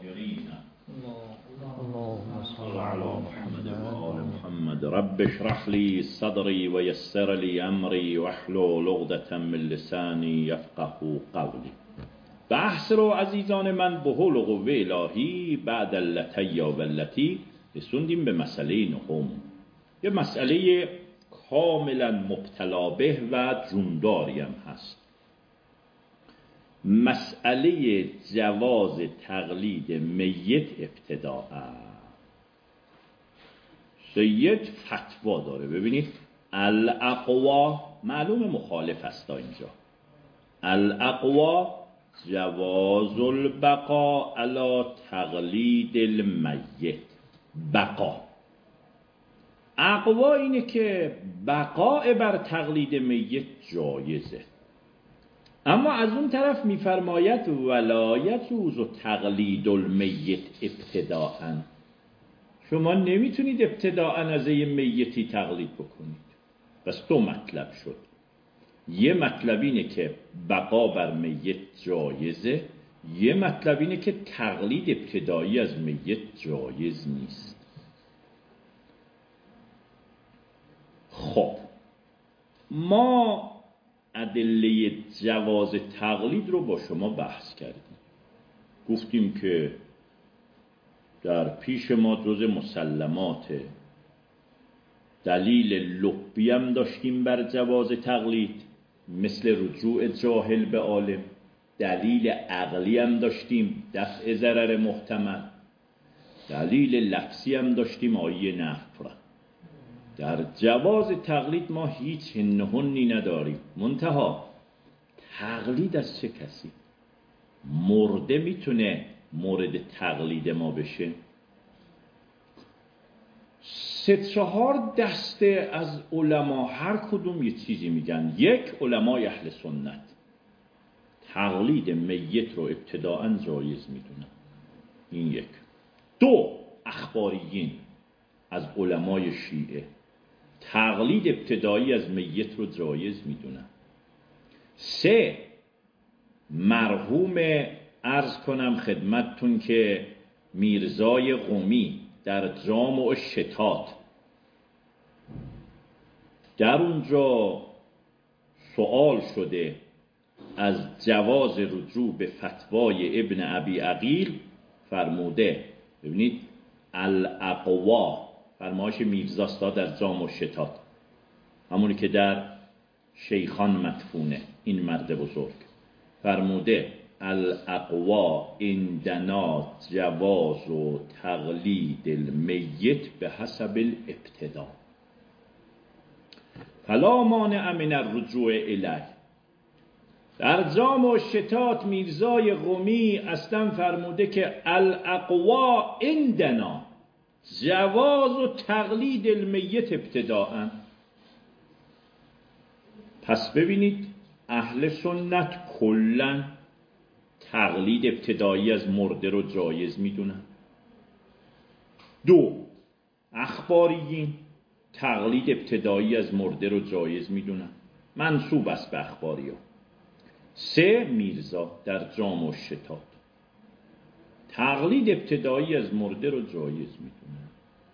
الطاهرين اللهم صل على محمد وآل محمد. رب اشرح لي صدري ويسر لي أمري واحلل عقدة من لساني يفقهوا قولي. بحث رو عزیزان من به حول و قوه الهی بعد اللتی و اللتی رسوندیم به مسئله نهم، یه مسئله کاملا مبتلا به و جونداری هم هست. مسئله جواز تقلید میت ابتداء. سید فتوا داره. ببینید الاقوا معلوم مخالف است اینجا. الاقوا جواز البقاء علی تقلید المیت. بقا اقوا اینه که بقاء بر تقلید میت جایزه، اما از اون طرف میفرماید ولا یجوز تقلید المیت ابتداء. شما نمیتونید ابتداء از یه میتی تقلید بکنید. بس دو مطلب شد. یه مطلب اینه که بقا بر میت جایزه، یه مطلب اینه که تقلید ابتدایی از میت جایز نیست. خب ما ادله جواز تقلید رو با شما بحث کردیم. گفتیم که در پیش ما جز مسلمات دلیل لبی هم داشتیم بر جواز تقلید، مثل رجوع جاهل به عالم. دلیل عقلی هم داشتیم، دفع ضرر محتمل. دلیل لفظی هم داشتیم، آیه نفر. در جواز تقلید ما هیچ هنهنی نداریم. منتها تقلید از چه کسی؟ مرده میتونه مورد تقلید ما بشه؟ 3-4 دسته از علما هر کدوم یه چیزی میگن. یک، علمای اهل سنت تقلید میت رو ابتداءً جایز میدونن. این یک. 2، اخباریین از علمای شیعه تقلید ابتدایی از میت رو جایز میدونن. 3، مرحوم عرض کنم خدمتتون که میرزای قمی در جامع شتات در اونجا سوال شده از جواز رجوع به فتوای ابن ابی عقیل، فرموده ببینید الاقوا فرمایش میرزاستا در جامع شتات، همونی که در شیخان مدفونه، این مرد بزرگ، فرموده الاقوا عندنا جواز و تقلید المیت به حسب الابتداء فلا مانع من الرجوع الیه. در جامع شتات میرزای قمی اصلا فرموده که الاقوا عندنا جواز و تقلید المیت ابتداء. پس ببینید اهل سنت کلن تقلید ابتدایی از مرده رو جایز میدونن. 2، اخباریین تقلید ابتدایی از مرده رو جایز میدونن، منسوب است به اخباری ها. 3، میرزا در جامع شتات تقلید ابتدایی از مرده رو جایز میدونن.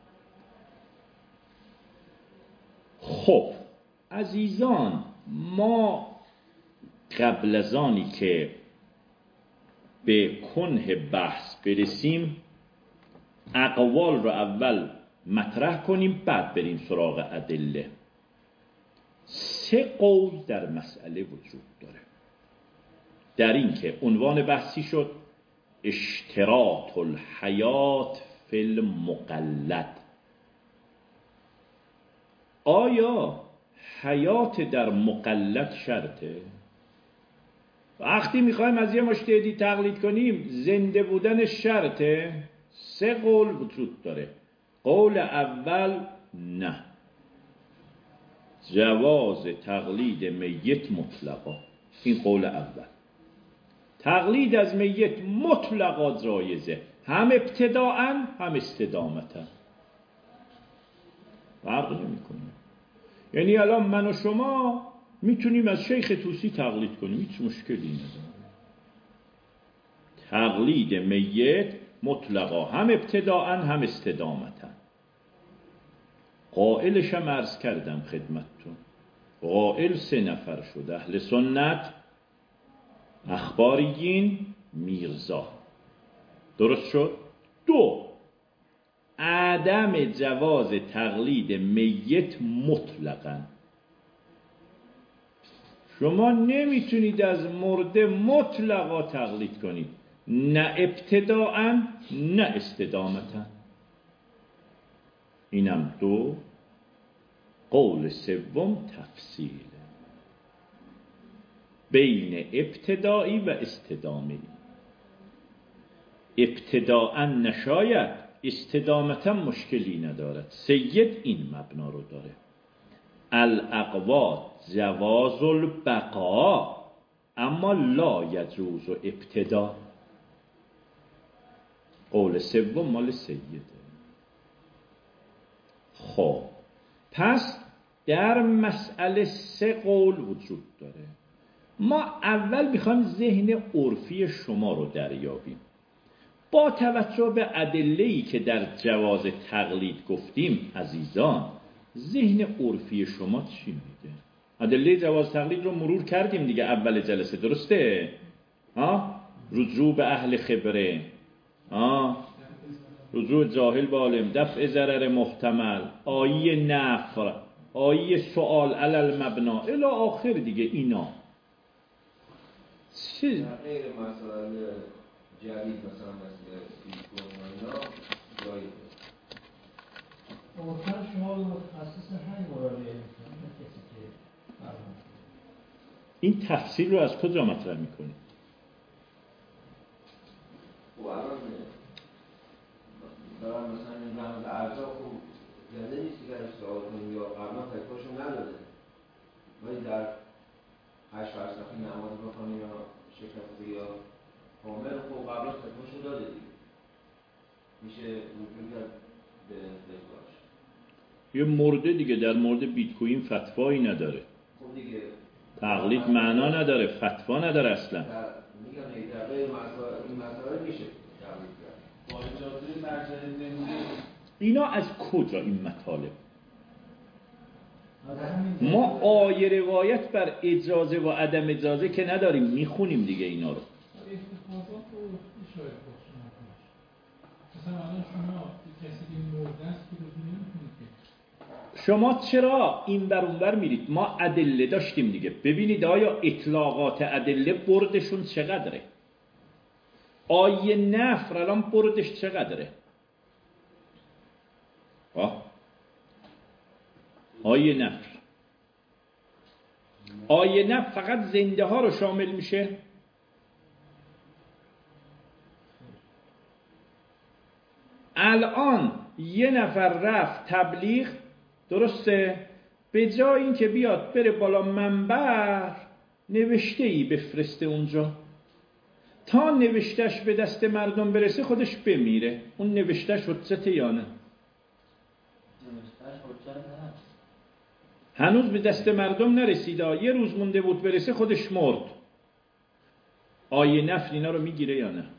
خب عزیزان، ما قبل از آنی که به کنه بحث برسیم اقوال رو اول مطرح کنیم، بعد بریم سراغ ادله. 3 قول در مسئله وجود داره. در این که عنوان بحثی شد اشتراط الحیات فی المقلد. آیا حیات در مقلد شرطه؟ وقتی میخوایم از یه مجتهدی تقلید کنیم زنده بودن شرطه؟ 3 قول وجود داره. قول اول نه، جواز تقلید میت مطلقا. این قول اول. تقلید از میت مطلقا جایزه، هم ابتداء هم استدامتا، فرق نمیکنه. یعنی الان من و شما میتونیم از شیخ طوسی تقلید کنیم، هیچ مشکلی نداره. تقلید میت مطلقا، هم ابتداءً هم استدامتاً. قائلشم عرض کردم خدمتتون، قائل 3 نفر شد: اهل سنت، اخباریین، میرزا. درست شد؟ 2، عدم جواز تقلید میت مطلقاً. شما نمیتونید از مرده مطلقا تقلید کنید، نه ابتداءً نه استدامتاً. اینم 2. قول 3 تفصیل بین ابتدایی و استدامی. ابتداءً نشاید، استدامتاً مشکلی ندارد. سید این مبنا رو داره: الاقوا جواز البقا اما لا یجوز ابتدا. قول 3 مال سیده. خب پس در مسئله 3 قول وجود داره. ما اول میخوایم ذهن عرفی شما رو دریابیم. با توجه به ادله‌ای که در جواز تقلید گفتیم عزیزان، ذهن عرفی شما چی میگه؟ ادله جواز تقلید رو مرور کردیم دیگه اول جلسه، درسته؟ رجوع به اهل خبره، رجوع جاهل به عالم، دفع ضرر محتمل، آیه نفر، آیه سؤال علی المبنا الی آخر دیگه. اینا چه غیر مسائل جدید مثلا مثل بیتکوین و اینا جایی واقعا شما متخصص همین مراجعه میکنید، کسی که فرمان این تفصیل رو از کجا مطرح میکنید؟ و الان دارم مثلا این رمز ارزا خوب زنده نیستی که سوال کنیم یا قبلا فکرشون نداده، ولی در 8 فلسفه نماز بکنی یا شکسته یا کامل خوب قبلا فکرشون داده دیگه، میشه وجود کرد به فکرش. یه مرده دیگه در مورد بیتکوین فتوایی نداره، خب دیگه تقلید معنا نداره، فتوا نداره اصلا. میگم در غیر این مسائل میشه تقلید کرد با اجازه مرجع زندگی. اینا از کجا این مطالب؟ ما آیه روایت بر اجازه و عدم اجازه که نداریم، میخونیم دیگه اینا رو. شما چرا این بر اون بر میرید؟ ما ادله داشتیم دیگه. ببینید آیا اطلاقات ادله بردشون چقدره؟ آیه نفر الان بردش چقدره؟ آیه نفر، آیه نفر فقط زنده ها رو شامل میشه؟ الان یه نفر رفت تبلیغ، درسته؟ به جای این که بیاد بره بالا منبر نوشته ای بفرسته اونجا، تا نوشتش به دست مردم برسه خودش بمیره. اون نوشتش حجته یا نه؟ هنوز به دست مردم نرسیده، یه روز مونده بود برسه خودش مرد. آیه نفل اینا رو میگیره یا نه؟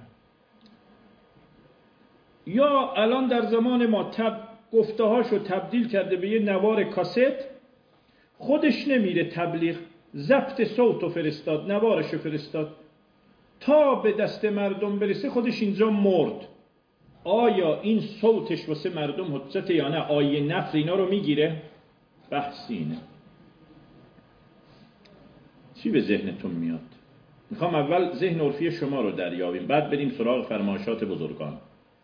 یا الان در زمان ما گفته هاشو تبدیل کرده به یه نوار کاست، خودش نمیره تبلیغ، ضبط صوتو فرستاد، نوارشو فرستاد، تا به دست مردم برسه خودش اینجا مرد. آیا این صوتش واسه مردم حجت یا نه؟ آیه نفر اینا رو میگیره؟ بحثی اینه. چی به ذهنتون میاد؟ میخوام اول ذهن عرفی شما رو دریابیم، بعد بریم سراغ فرمایشات بزرگان.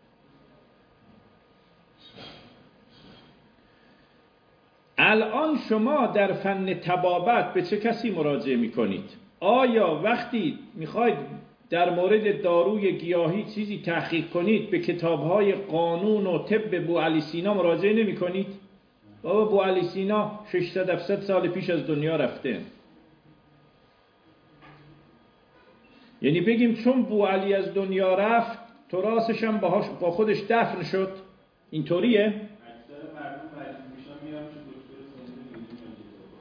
الان شما در فن طبابت به چه کسی مراجعه میکنید؟ آیا وقتی میخواید در مورد داروی گیاهی چیزی تحقیق کنید به کتابهای قانون و طب بوعلی سینا مراجعه نمی کنید؟ بابا بوعلی سینا 600-700 سال پیش از دنیا رفته. یعنی بگیم چون بوعلی از دنیا رفت تراثش هم با خودش دفن شد؟ اینطوریه؟ اکثر مردم مریض میشن میرن چه دکتر سنی میگیرن.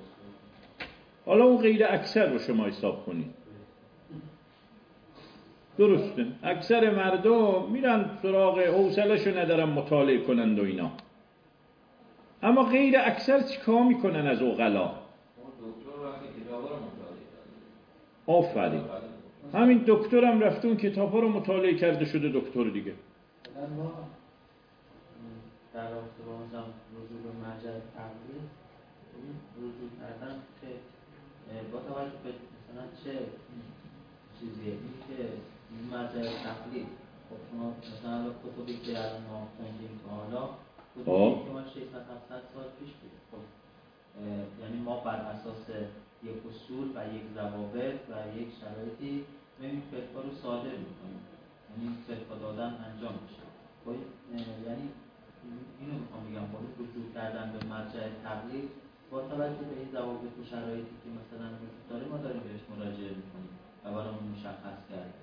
حالا اون غیر اکثر رو شما حساب کنید. درسته. اکثر مردم میرن سراغ حوصله‌شو ندارن مطالعه کنند و اینا. اما غیر اکثر چیکار میکنن از عقلا؟ دکتر وقتی کتابا رو مطالعه کرده. آفرین. همین دکترم رفته اون کتابا رو مطالعه کرده شده دکتر دیگه. ما در رابطه با مثلا رجوع به مرجع تقلید رجوع کردن که با توجه به مثلا چه چیزیه این که مرجع تقلید خب شما مثلا کتبی که الان ما خوندیم تا حالا کتبی که ما 600-700 سال پیش بود خب یعنی ما بر اساس یک اصول و یک ضوابط و یک شرایطی این فتوا رو صادر میکنیم یعنی فتوا دادن انجام میشه خب یعنی اینو میخوام بگم خب رجوع کردن به مرجع تقلید با توجه به این ضوابط و شرایطی که مثلا وجود داره ما داریم بهش مراجعه میکنیم و برامون مشخص کرده.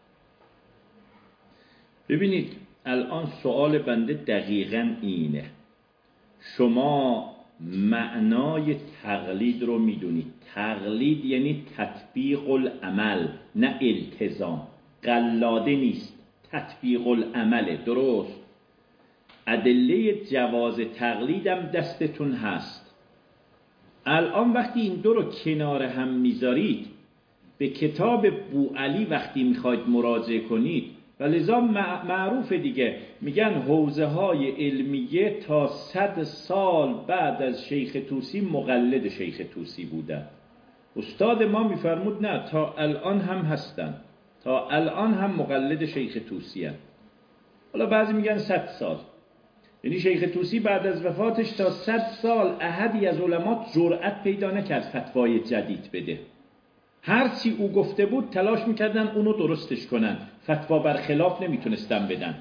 ببینید الان سوال بنده دقیقاً اینه، شما معنای تقلید رو میدونید. تقلید یعنی تطبیق العمل نه التزام. قلاده نیست، تطبیق العمله. درست. ادله جواز تقلیدم دستتون هست. الان وقتی این دو رو کنار هم میذارید به کتاب بوعلی وقتی میخواید مراجعه کنید و لذا معروف دیگه میگن حوزه های علمیه تا 100 سال بعد از شیخ طوسی مقلد شیخ طوسی بودن. استاد ما میفرمود نه تا الان هم هستن، تا الان هم مقلد شیخ طوسی هستن. حالا بعضی میگن 100 سال، یعنی شیخ طوسی بعد از وفاتش تا 100 سال احدی از علما جرأت پیدا نکرد فتوای جدید بده. هرچی او گفته بود تلاش میکردن اونو درستش کنن، فتوا برخلاف نمیتونستن بدن.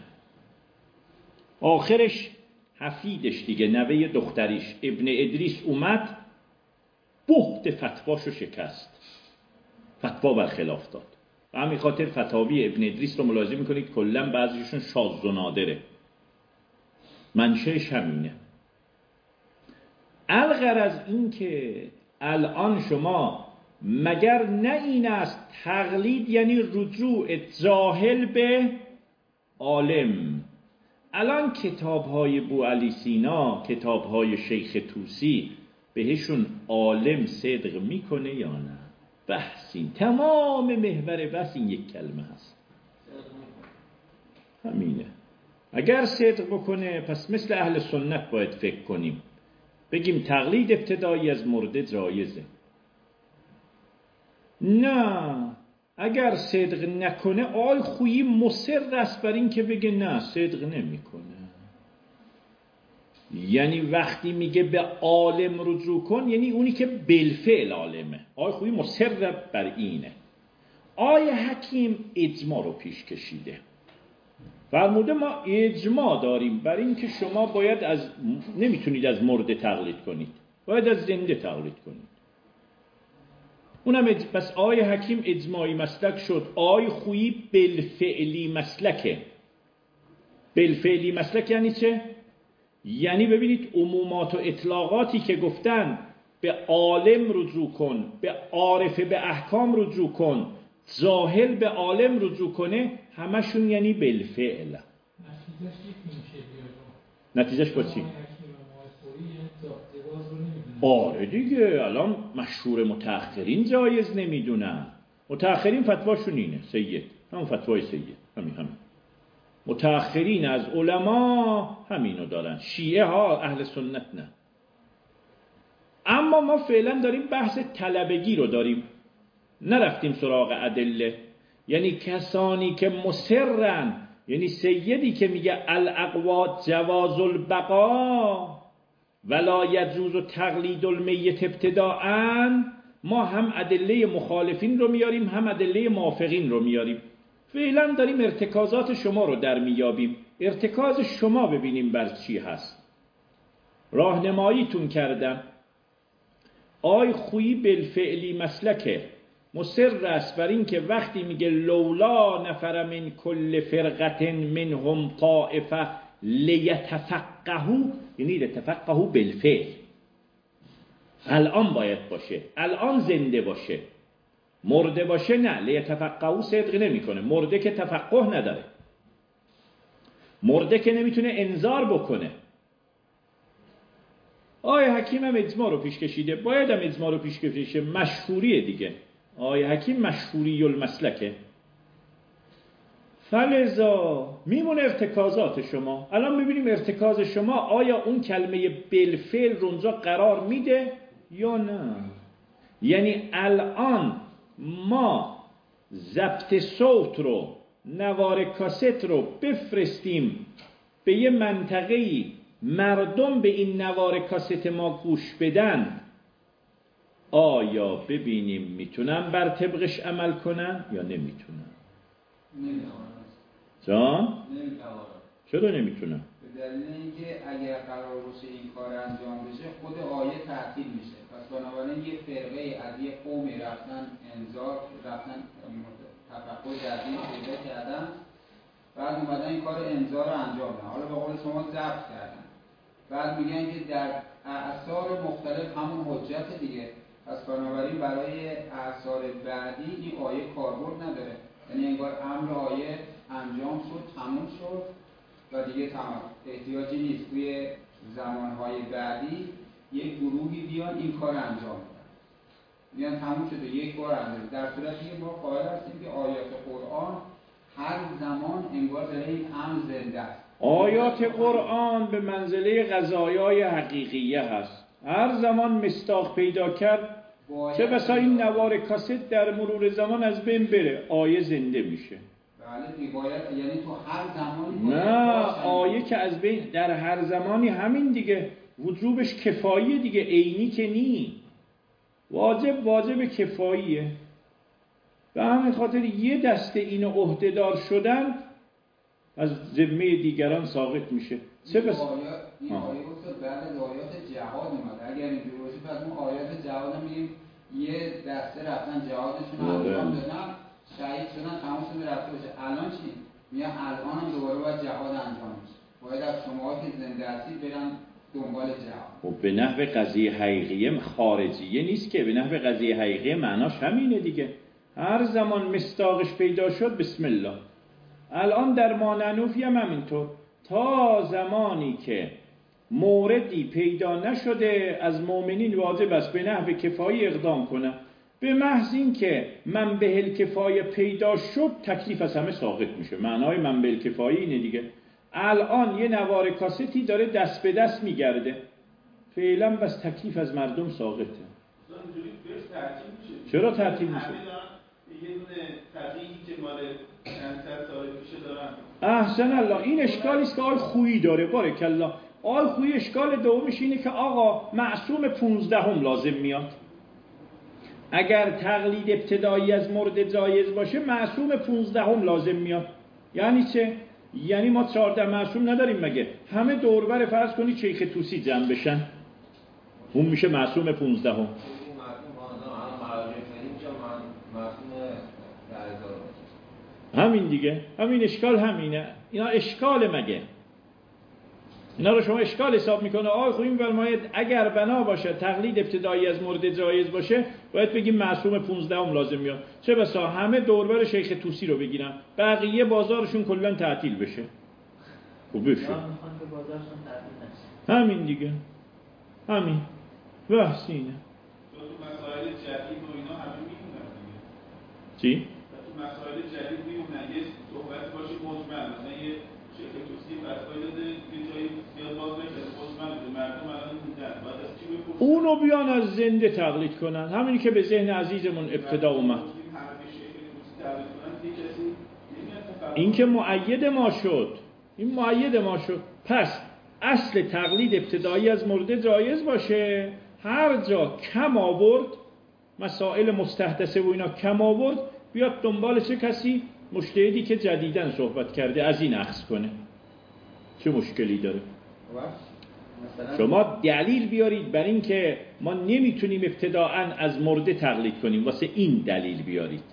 آخرش حفیدش دیگه، نوه دختریش ابن ادریس اومد بهت فتواشو شکست، فتوا برخلاف داد. و همین خاطر فتاوی ابن ادریس رو ملاحظه میکنید کلا بعضیشون شاذ و نادره، منشأش همینه. الغرض این که الان شما مگر نه این است تقلید یعنی رجوع جاهل به عالم. الان کتاب‌های بوعلی سینا، کتاب‌های شیخ طوسی بهشون عالم صدق میکنه یا نه؟ بحثین، تمام محور بحث این یک کلمه هست، همینه. اگر صدق بکنه پس مثل اهل سنت باید فکر کنیم، بگیم تقلید ابتدایی از مرده جایزه. نه اگر صدق نکنه آی خویی مصر است بر این که بگه نه صدق نمیکنه. یعنی وقتی میگه به عالم رجوع کن یعنی اونی که بالفعل عالمه. آی خویی مصر بر اینه. آی حکیم اجماع رو پیش کشیده، فرموده ما اجماع داریم بر این که شما باید نمیتونید از مرده تقلید کنید، باید از زنده تقلید کنید. اونم پس آی حکیم اجماعی مسلک شد، آی خویی بالفعلی مسلکه. بالفعلی مسلک یعنی چه؟ یعنی ببینید عمومات و اطلاقاتی که گفتن به عالم رجوع کن، به عارف به احکام رجوع کن، جاهل به عالم رجوع کنه، همشون یعنی بالفعل. نتیجهش با چی؟ آره دیگه الان مشهور متأخرین جایز نمیدونن. متأخرین فتواشون اینه سید، همون فتوای سید، همین. متأخرین از علما همینو دارن، شیعه ها، اهل سنت نه. اما ما فعلا داریم بحث طلبگی رو داریم، نرفتیم سراغ ادله. یعنی کسانی که مصرن، یعنی سیدی که میگه الاقوا جواز البقا ولا یجوز تقلید المیت ابتداءً، ما هم ادله مخالفین رو میاریم هم ادله موافقین رو میاریم. فعلا داریم ارتکازات شما رو در میابیم، ارتکاز شما ببینیم بر چی هست. راهنماییتون کردم. آی خویی بالفعلی مسلکه، مصر است بر این که وقتی میگه لولا نفر من کل فرقت منهم طائفه لیتفقهوا، یعنی لیتفقهوا بالفعل، الان باید باشه، الان زنده باشه. مرده باشه نه، لیتفقهوا صدق نمیکنه. مرده که تفقه نداره، مرده که نمیتونه انذار بکنه. آقای حکیم هم اجماع رو پیش کشیده، باید هم اجماع رو پیش کشیده، مشهوریه دیگه. آقای حکیم مشهوری المسلکه. فلذا میمونه ارتکازات شما. الان میبینیم ارتکاز شما آیا اون کلمه بالفعل رو اونجا قرار میده یا نه. یعنی الان ما ضبط صوت رو، نوار کاست رو بفرستیم به یه منطقه‌ای، مردم به این نوار کاست ما گوش بدن، آیا ببینیم میتونن بر طبقش عمل کنن یا نمیتونن؟ نمیتونن. جان؟ نمیتونن. چرا نمیتونن؟ به دلیل اینکه اگر قرار باشه این کار انجام بشه خود آیه تعطیل میشه. پس بنابراین یه فرقه از یه قومی رفتن انذار، رفتن تفقه در دین پیدا کردن، بعد اومدن این کار انذار رو انجام بدن. حالا به قول شما ضبط کردن. بعد میگن که در اعصار مختلف همون حجت دیگه. پس بنابراین برای اعصار بعدی این آیه کاربرد نداره. یعنی انگار امر آیه انجام شد، تموم شد و دیگه تمام. احتیاجی نیست توی زمانهای بعدی یک گروهی بیان این کار انجام بدن. بیان تموم شده، یک بار انجام. در صورتی که ما قائل هستیم که آیات قرآن هر زمان انگار داره این امر زنده است. آیات قرآن به منزله قضایای حقیقیه هست. هر زمان مصداق پیدا کرد، چه بسا این نوار کاست در مرور زمان از بین بره، آیه زنده میشه. بله باید، یعنی تو هر زمانی نه، آیه که از بین در هر زمانی همین دیگه، وجوبش کفاییه دیگه، عینی که نی. واجب کفاییه. به همین خاطر یه دسته اینو عهدهدار شدن از ذمه دیگران ساقط میشه. چه بس این آیه بود بعد از آیات جهاد اومد. اگر اینجوری باشه پس اون آیات جهاد میگیم یه دسته رفتن جهادشون انجام دادن، شهید شدن، تمام شده رفته باشه. الان چی؟ میگن الان هم دوباره باید جهاد انجام بشه. باید از شما که زنده هستید برن دنبال جهاد. خب به نحو قضیه حقیقیه خارجیه نیست که، به نحو قضیه حقیقیه معناش همینه دیگه. هر زمان مصداقش پیدا شد بسم الله. الان در ماننوفی هم همینطور، تا زمانی که موردی پیدا نشده از مؤمنین واجب است به نحو کفایی اقدام کنه. به محض این که منبع الکفایه پیدا شد تکلیف از همه ساقط میشه. معنای منبع الکفایه اینه دیگه. الان یه نوار کاستی داره دست به دست میگرده، فعلا بس تکلیف از مردم ساقطه. چرا تعطیل میشه؟ یه دونه تقییدی که مال چند صد سال پیش دارن. احسن الله. این اشکالی است که آقای خویی داره. بارک الله. آقای خویی اشکال دومش اینه که آقا معصوم 15 لازم میاد. اگر تقلید ابتدایی از مورد جایز باشه معصوم 15 لازم میاد. یعنی چه؟ یعنی ما 14 معصوم نداریم مگه؟ همه دوربر فرض کنید شیخ طوسی جمع بشن، اون میشه معصوم 15. همین دیگه، همین اشکال همینه. اینا اشکال مگه؟ اینا رو شما اشکال حساب میکنه. آقای خویی میفرماید اگر بنا باشه تقلید ابتدایی از مورد جایز باشه باید بگیم معصوم 15 لازم میاد. چه بسا همه دوربر شیخ طوسی رو بگیرن، بقیه بازارشون کلا تعطیل بشه. خب بشه همین دیگه، همین بحث اینه. تو مسائل جدید و اینا همه میدونن دیگه. چی؟ تو مسائل جدید میدونن یه صحبت باشه مجمل، مثلا یه شیخ طوسی فتوا داده یه جایی زیاد باز نکرده مجمل بوده، مردم الان دیدن، بعد از چی بپرسن؟ اونو بیان از زنده تقلید کنن. همینی که به ذهن عزیزمون ابتدا اومد. این که مؤید ما شد، این مؤید ما شد. پس اصل تقلید ابتدایی از مورد جایز باشه، هر جا کم آورد، مسائل مستحدثه و اینا کم آورد، بیاد دنبال چه کسی؟ مجتهدی که جدیداً صحبت کرده از این اخذ کنه. چه مشکلی داره؟ شما دلیل بیارید بر این که ما نمیتونیم ابتداءً از مرده تقلید کنیم، واسه این دلیل بیارید.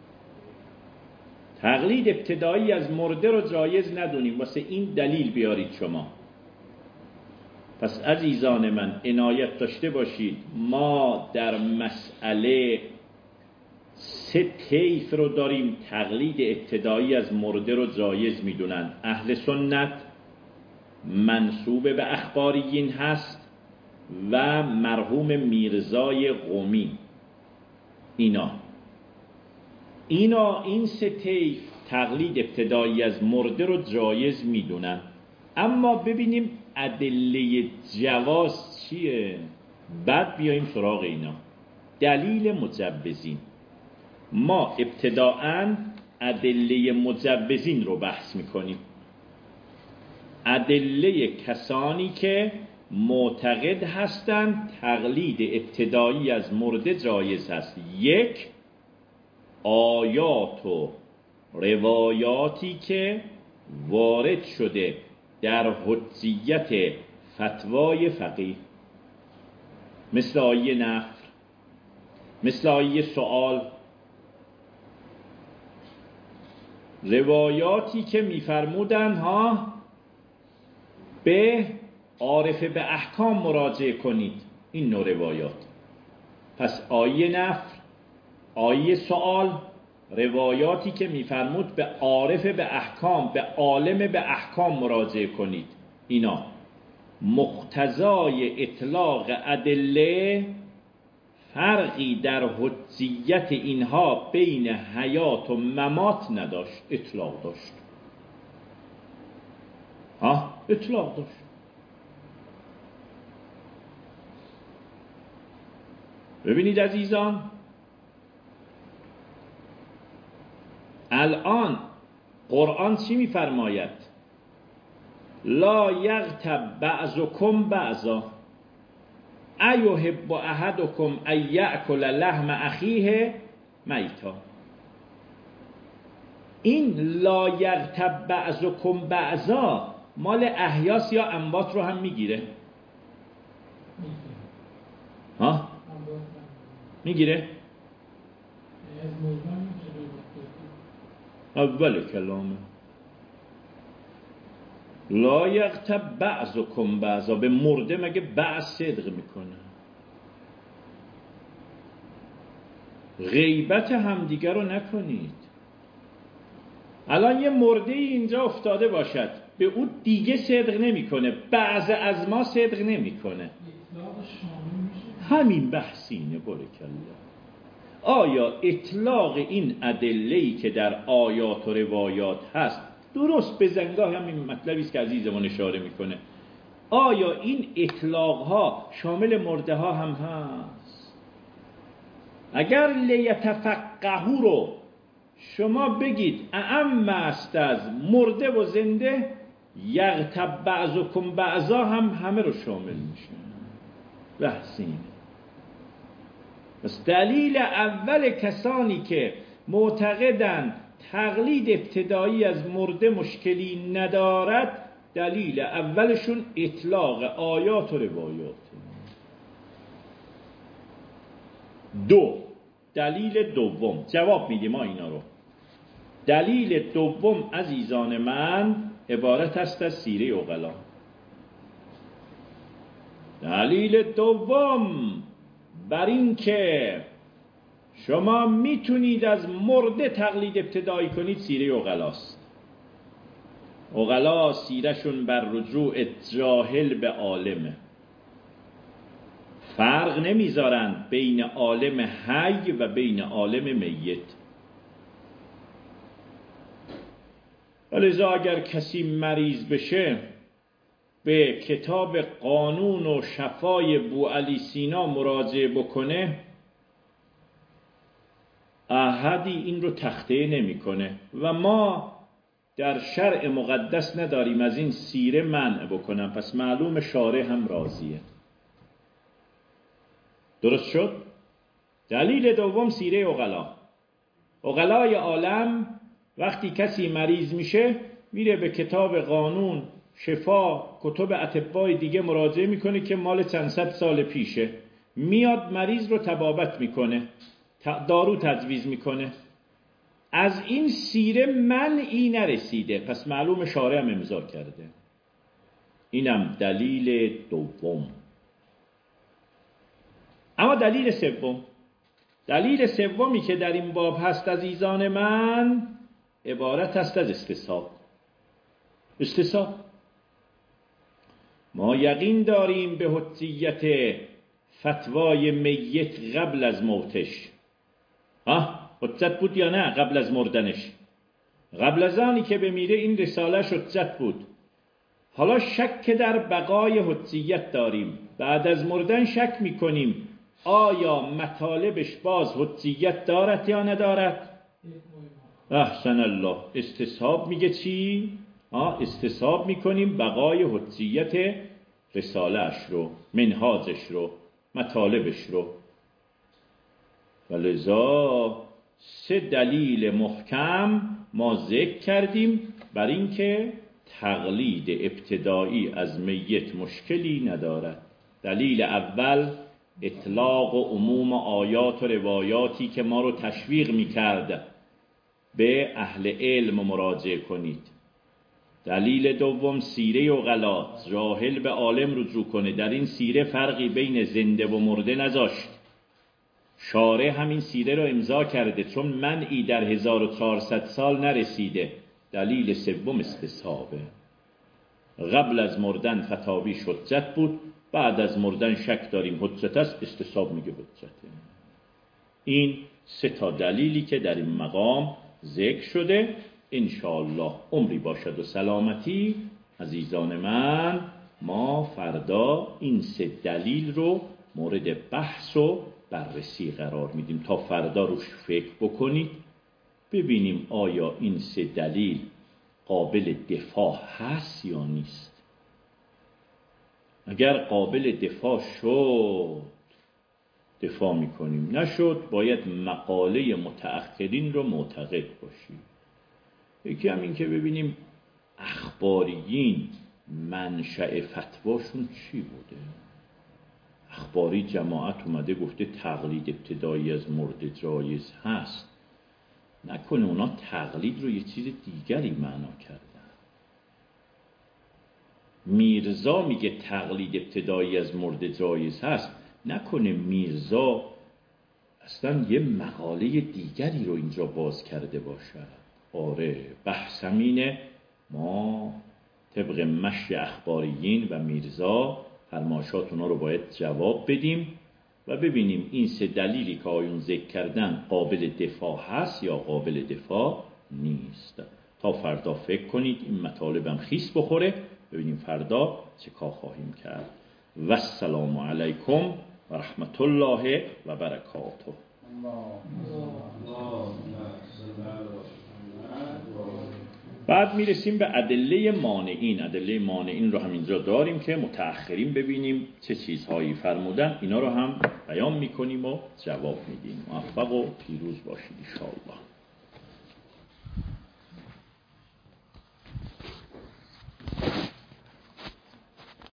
تقلید ابتدایی از مرده رو جایز ندونیم، واسه این دلیل بیارید شما. پس عزیزان من عنایت داشته باشید، ما در مسئله 3 طیف رو داریم تقلید ابتدایی از مرده رو جایز میدونن. اهل سنت منسوب به اخباریین هست و مرحوم میرزای قمی. این 3 طیف تقلید ابتدایی از مرده رو جایز میدونن. اما ببینیم ادله جواز چیه، بعد بیاییم سراغ اینا. دلیل مجوزین. ما ابتداءً ادله مجوزین رو بحث میکنیم، ادله کسانی که معتقد هستند تقلید ابتدایی از مرده جایز هست. 1 آیات و روایاتی که وارد شده در حجیت فتوای فقیه، مثل آیه نفر، مثل آیه سؤال، روایاتی که میفرمودن به عارف به احکام مراجعه کنید. این نوع روایات. پس آیه نفر، آیه سؤال، روایاتی که میفرمود به عارف به احکام، به عالم به احکام مراجعه کنید. اینا مقتضای اطلاق ادله فرقی در حجیت اینها بین حیات و ممات نداشت، اطلاق داشت. اطلاق داشت. ببینید عزیزان، الان قرآن چی میفرماید؟ لا یغتب بعضکم بعضا ایحب احدکم ان یأکل لحم اخیه میتا. این لا یغتب بعضکم بعضا مال احیاس یا اموات رو هم میگیره؟ میگیره؟ اول کلامه لا یغتب بعضکم بعضا. به مرده مگه بعض صدق میکنه؟ غیبت همدیگر رو نکنید. الان یه مرده اینجا افتاده باشد، به او دیگه صدق نمیکنه، بعض از ما صدق نمیکنه. همین بحثینه. بارکالله. آیا اطلاق این ادله‌ای که در آیات و روایات هست، درست به زنگاه همین مطلبی است که عزیزمون اشاره میکنه، آیا این اطلاق ها شامل مرده ها هم هست؟ اگر لیتفقهوا رو شما بگید اعم است از مرده و زنده، یغتب بعضکم بعضا هم همه رو شامل میشه. بحثینه. پس دلیل اول کسانی که معتقدند تقلید ابتدایی از مرده مشکلی ندارد، دلیل اولشون اطلاق آیات و روایات. 2 دلیل دوم، جواب میدیم ما اینا رو. دلیل دوم عزیزان من عبارت است از سیره عقلا. دلیل دوم بر این که شما میتونید از مرده تقلید ابتدایی کنید سیره عقلاست. عقلا سیرشون بر رجوع جاهل به عالمه، فرق نمیذارن بین عالم حی و بین عالم میت. ولذا اگر کسی مریض بشه به کتاب قانون و شفای بوعلی سینا مراجعه بکنه، احدی این رو تخطیه نمیکنه و ما در شرع مقدس نداریم از این سیره منع بکنم. پس معلوم شارع هم راضیه. درست شد؟ دلیل دوم سیره عقلا. عقلای عالم وقتی کسی مریض میشه میره به کتاب قانون، شفا، کتب اطبای دیگه مراجعه میکنه که مال چند صد سال پیشه، میاد مریض رو طبابت میکنه، دارو تجویز میکنه. از این سیره منعی نرسیده، پس معلوم شارع هم امضا کرده. اینم دلیل دوم. اما دلیل سوم، دلیل سومی که در این باب هست عزیزان من عبارت است از استصحاب. ما یقین داریم به حجیت فتوای میت قبل از موتش. حجت بود یا نه؟ قبل از مردنش، قبل از آنی که بمیره این رسالهش حجت بود. حالا شک در بقای حجیت داریم، بعد از مردن شک میکنیم آیا مطالبش باز حجیت دارد یا ندارد. احسن الله. استصحاب میگه چی؟ استصحاب میکنیم بقای حجیت رسالهش رو، منهاجش رو، مطالبش رو. ولذا 3 دلیل محکم ما ذکر کردیم بر اینکه تقلید ابتدایی از میت مشکلی ندارد. دلیل اول اطلاق و عموم آیات و روایاتی که ما رو تشویق میکرد به اهل علم مراجعه کنید. دلیل دوم سیره و غلات، جاهل به عالم رجوع کنه. در این سیره فرقی بین زنده و مرده نذاشت. شارع همین سیره رو امضا کرده چون منعی در 1400 سال نرسیده. دلیل سوم استصحابه. قبل از مردن فتاوی حجت بود، بعد از مردن شک داریم حجت است، استصحاب میگه حجته. این 3 دلیلی که در این مقام ذکر شده. انشاءالله عمری باشد و سلامتی عزیزان من، ما فردا این 3 دلیل رو مورد بحث و بررسی قرار میدیم تا فردا روش فکر بکنید، ببینیم آیا این 3 دلیل قابل دفاع هست یا نیست. اگر قابل دفاع شد دفاع میکنیم، نشد باید مقاله متأخرین رو معتقد باشیم. یکی هم این که ببینیم اخباریین منشأ فتواشون چی بوده. اخباری جماعت اومده گفته تقلید ابتدایی از مرده جایز هست، نکنه اونا تقلید رو یه چیز دیگری معنا کردن. میرزا میگه تقلید ابتدایی از مرده جایز هست، نکنه میرزا اصلا یه مقاله دیگری رو اینجا باز کرده باشد. آره بحث همینه، ما طبق مشی اخباریین و میرزا فرمایشات اونا رو باید جواب بدیم و ببینیم این 3 دلیلی که آیون ذکر کردن قابل دفاع هست یا قابل دفاع نیست. تا فردا فکر کنید، این مطالبم خیس بخوره، ببینیم فردا چه کار خواهیم کرد. و السلام علیکم و رحمت الله و برکاته. بعد میرسیم به ادله مانعین. ادله مانعین رو هم اینجا داریم که متأخرین ببینیم چه چیزهایی فرمودن، اینا رو هم بیان میکنیم و جواب میدیم. موفق و پیروز باشید ان شاء الله.